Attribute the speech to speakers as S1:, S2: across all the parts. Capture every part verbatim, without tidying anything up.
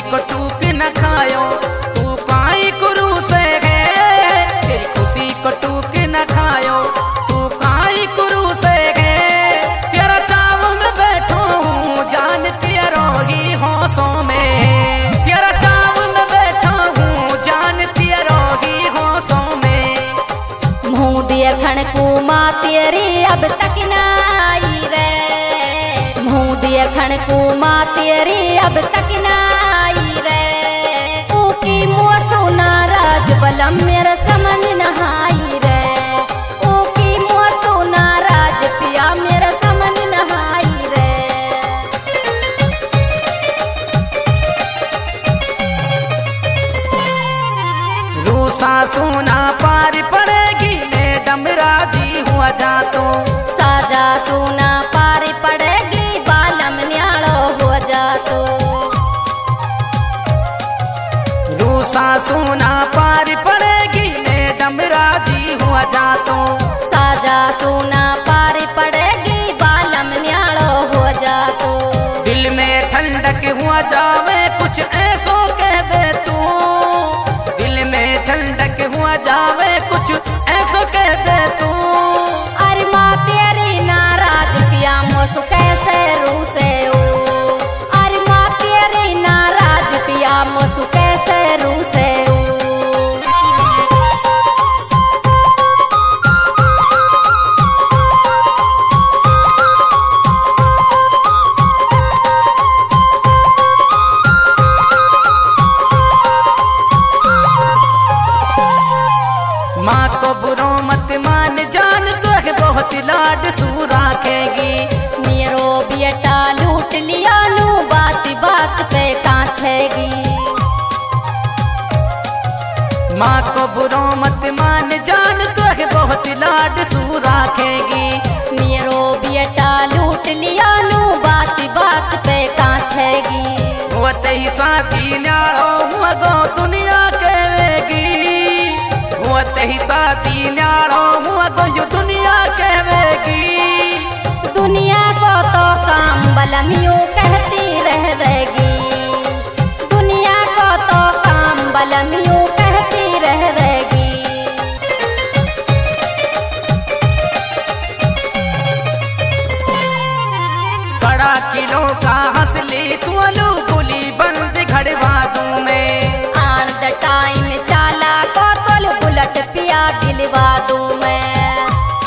S1: को टूक न खायो, तू काई कुरू से है, तेरी खुशी को टूक न खायो, तू काई कुरू से है। तेरा चाव में बैठो हूँ जान तेरो ही होशों में, तेरा चाव में बैठा हूँ जान तेरो ही होशों में।
S2: मुँह देखण को माँ तेरी अब तक न आई रे, मुँह देखण को माँ तेरी अब तक न आई रे। ऊकी मुँह सोना राज बलम मेरा समझ न आई रे, ऊकी मुँह सोना राज पिया मेरा समझ न आई रे।
S1: रूसा सोना पार पड़ेगी मैडम राजी हुआ जा तो,
S2: साजा सोना पार पड़ेगी बालम न्यालो हो जा तो।
S1: रूसा सोना पार पड़ेगी मैडम राजी हुआ जा तो,
S2: साजा सोना पार पड़ेगी बालम न्यालो हो जा तो।
S1: दिल में ठंडक हुआ जावे कुछ ऐसो कह दे तू, दिल में ठंडक हुआ जावे कुछ ऐसो कह दे तू।
S2: अरे माँ तेरी नाराज पिया मोसु कैसे रूसे हो, अरे माँ तेरी नाराज पिया मोसु कैसे रूसे हो।
S1: माँ को बुरो मत मान जान तो है बहुत लाड सू राखेगी।
S2: मेरो बेटा लूट लिया नू बात बात पे काछेगी।
S1: माँ को बुरो मत मान जान तो है बहुत लाड सू राखेगी।
S2: मेरो बेटा लूट लिया नू बात बात पे काछेगी।
S1: वो तेही साथी न्याड़ो हुआ गो दुनिया कहेगी, वो तेही साथी न्याड़ो हुआ गो यू दुनिया कहेगी।
S2: दुनिया को तो काम बलम यूं कहती रहेगी, दुनिया को तो काम बलम यूं कहती रहेगी।
S1: बड़ा किलो का हंसली तू अलू गुली बंद घड़वा दूं मैं,
S2: आन द टाइम चाला को तोल बुलट पिया दिलवा दूं मैं।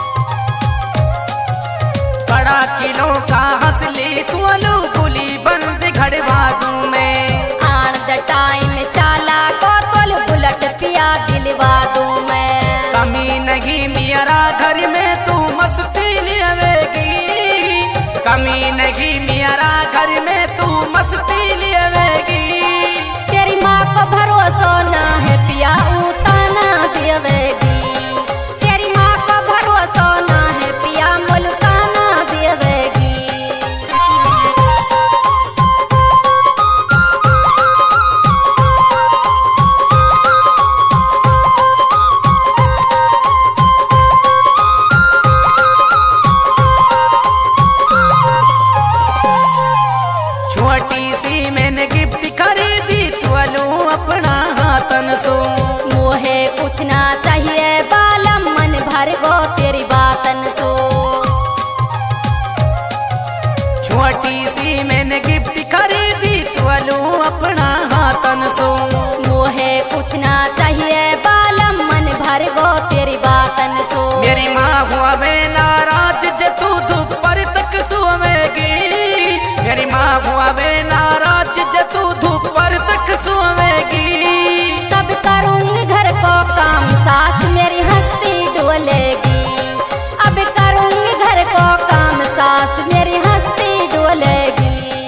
S1: बड़ा किलो का हंसली तू अलू गुली बंद घड़वा दूं मैं,
S2: आन द टाइम चाला को तोल बुलट पिया दिलवा दूं मैं।
S1: कमी नहीं मेरा घर में तू मस्ती लेवेगी, कमी नहीं मेरा घर में तू मस्ती लेवेगी।
S2: तेरी माँ को भरोसा ना है पिया उताना देवेगी, तेरी माँ को भरोसा ना है पिया मुल्काना देवेगी।
S1: छोटी सी मैंने गिफ्ट खरीदी तू अलू अपना हाथन सो,
S2: मोहे कुछ ना चाहिए बालम मन भर गो तेरी बातन सो।
S1: छोटी सी मैंने गिफ्ट